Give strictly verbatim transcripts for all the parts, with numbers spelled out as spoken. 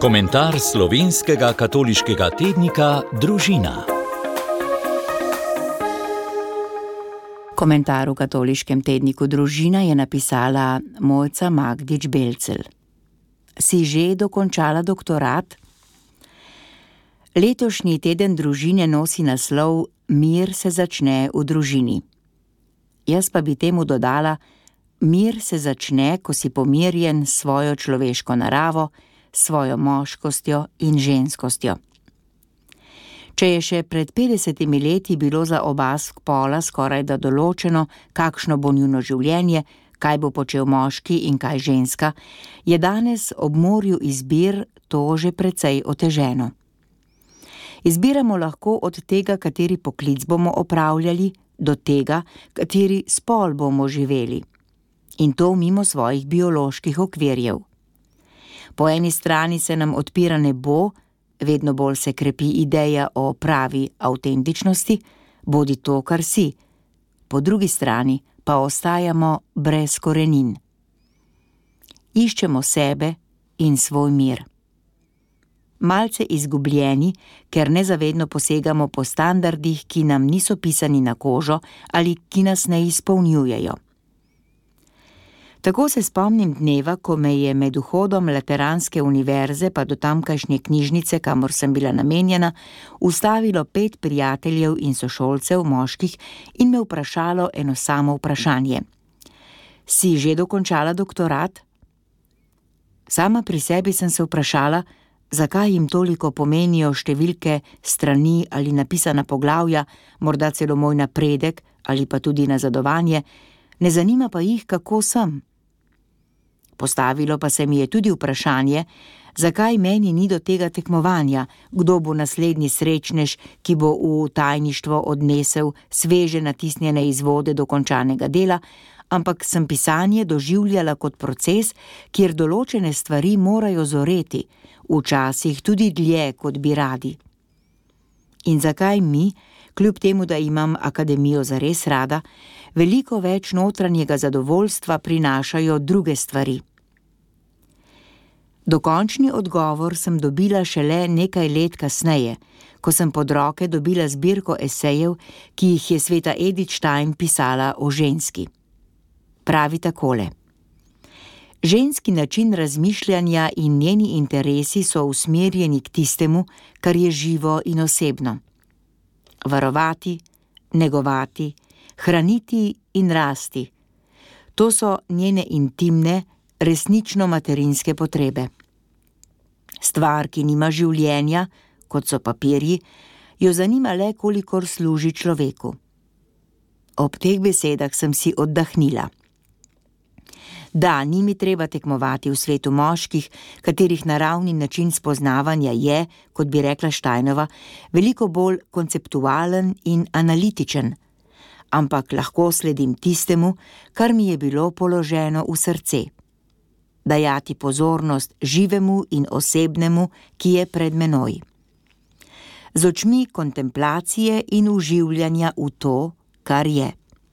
Komentar slovenskega katoliškega tednika Družina. Komentar v katoliškem tedniku Družina je napisala Mojca Magdič-Belcelj. Si že dokončala doktorat? Letošnji teden družine nosi naslov Mir se začne v družini. Jaz pa bi temu dodala: mir se začne, ko si pomirjen s svojo človeško naravo, svojo moškostjo in ženskostjo. Če je še pred petdesetimi leti bilo za oba spola skoraj da določeno, kakšno bo njuno življenje, kaj bo počel moški in kaj ženska, je danes ob morju izbir to že precej oteženo. Izbiramo lahko od tega, kateri poklic bomo opravljali, do tega, kateri spol bomo živeli. In to mimo svojih bioloških okvirjev. Po eni strani se nam odpira nebo, vedno bolj se krepi ideja o pravi avtentičnosti, bodi to, kar si. Po drugi strani pa ostajamo brez korenin. Iščemo sebe in svoj mir. Malce izgubljeni, ker nezavedno posegamo po standardih, ki nam niso pisani na kožo ali ki nas ne izpolnjujejo. Tako se spomnim dneva, ko me je med vhodom Lateranske univerze pa do tamkajšnje knjižnice, kamor sem bila namenjena, ustavilo pet prijateljev in sošolcev moških in me vprašalo eno samo vprašanje. Si že dokončala doktorat? Sama pri sebi sem se vprašala, zakaj jim toliko pomenijo številke strani ali napisana poglavja, morda celo moj napredek ali pa tudi nazadovanje, ne zanima pa jih, kako sem. Postavilo pa se mi je tudi vprašanje, zakaj meni ni do tega tekmovanja, kdo bo naslednji srečnež, ki bo v tajništvo odnesel sveže natisnjene izvode dokončanega dela, ampak sem pisanje doživljala kot proces, kjer določene stvari morajo zoreti, včasih tudi dlje, kot bi radi. In zakaj mi, kljub temu, da imam akademijo zares rada, veliko več notranjega zadovoljstva prinašajo druge stvari? Dokončni odgovor sem dobila šele nekaj let kasneje, ko sem pod roke dobila zbirko esejev, ki jih je Sveta Edith Stein pisala o ženski. Pravi takole: ženski način razmišljanja in njeni interesi so usmerjeni k tistemu, kar je živo in osebno. Varovati, negovati, hraniti in rasti. To so njene intimne, resnično materinske potrebe. Stvar, ki nima življenja, kot so papirji, jo zanima le, kolikor služi človeku. Ob teh besedah sem si oddahnila. Da, ni mi treba tekmovati v svetu moških, katerih naravni način spoznavanja je, kot bi rekla Steinova, veliko bolj konceptualen in analitičen, ampak lahko sledim tistemu, kar mi je bilo položeno v srce. Dajati pozornost živemu in osebnemu, ki je pred menoj. Z očmi kontemplacije in uživljanja v to, kar je.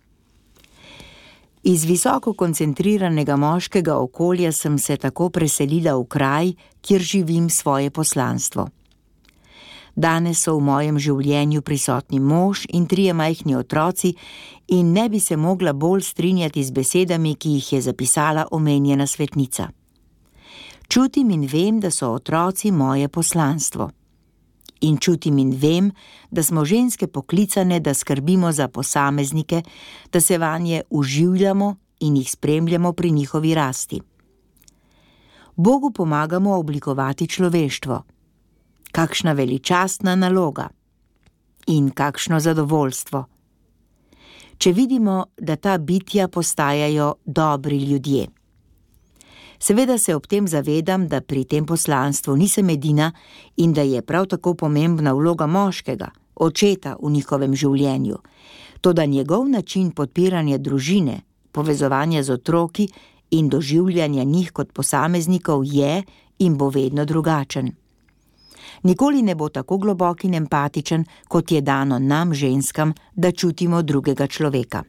Iz visoko koncentriranega moškega okolja sem se tako preselila v kraj, kjer živim svoje poslanstvo. Danes so v mojem življenju prisotni mož in trije majhni otroci in ne bi se mogla bolj strinjati z besedami, ki jih je zapisala omenjena svetnica. Čutim in vem, da so otroci moje poslanstvo. In čutim in vem, da smo ženske poklicane, da skrbimo za posameznike, da se vanje uživljamo in jih spremljamo pri njihovi rasti. Bogu pomagamo oblikovati človeštvo. Kakšna veličastna naloga in kakšno zadovoljstvo. Če vidimo, da ta bitja postajajo dobri ljudje. Seveda se ob tem zavedam, da pri tem poslanstvu nisem edina in da je prav tako pomembna vloga moškega, očeta v njihovem življenju. Toda njegov način podpiranja družine, povezovanja z otroki in doživljanja njih kot posameznikov je in bo vedno drugačen. Nikoli ne bo tako globok in empatičen, kot je dano nam ženskam, da čutimo drugega človeka.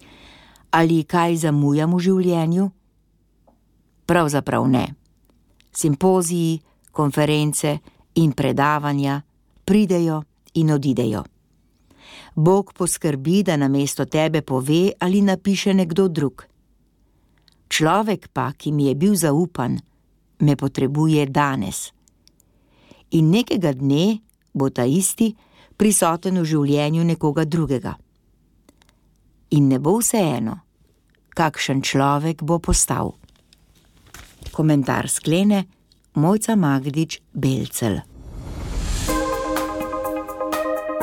Ali kaj zamujam v življenju? Pravzaprav ne. Simpoziji, konference in predavanja pridejo in odidejo. Bog poskrbi, da namesto tebe pove ali napiše nekdo drug. Človek pa, ki mi je bil zaupan, me potrebuje danes. In nekega dne bo ta isti prisoten v življenju nekoga drugega. In ne bo vseeno, kakšen človek bo postal. Komentar sklene Mojca Magdič Belcelj.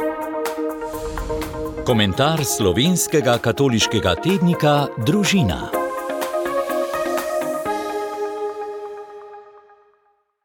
Komentar slovenskega katoliškega tednika Družina.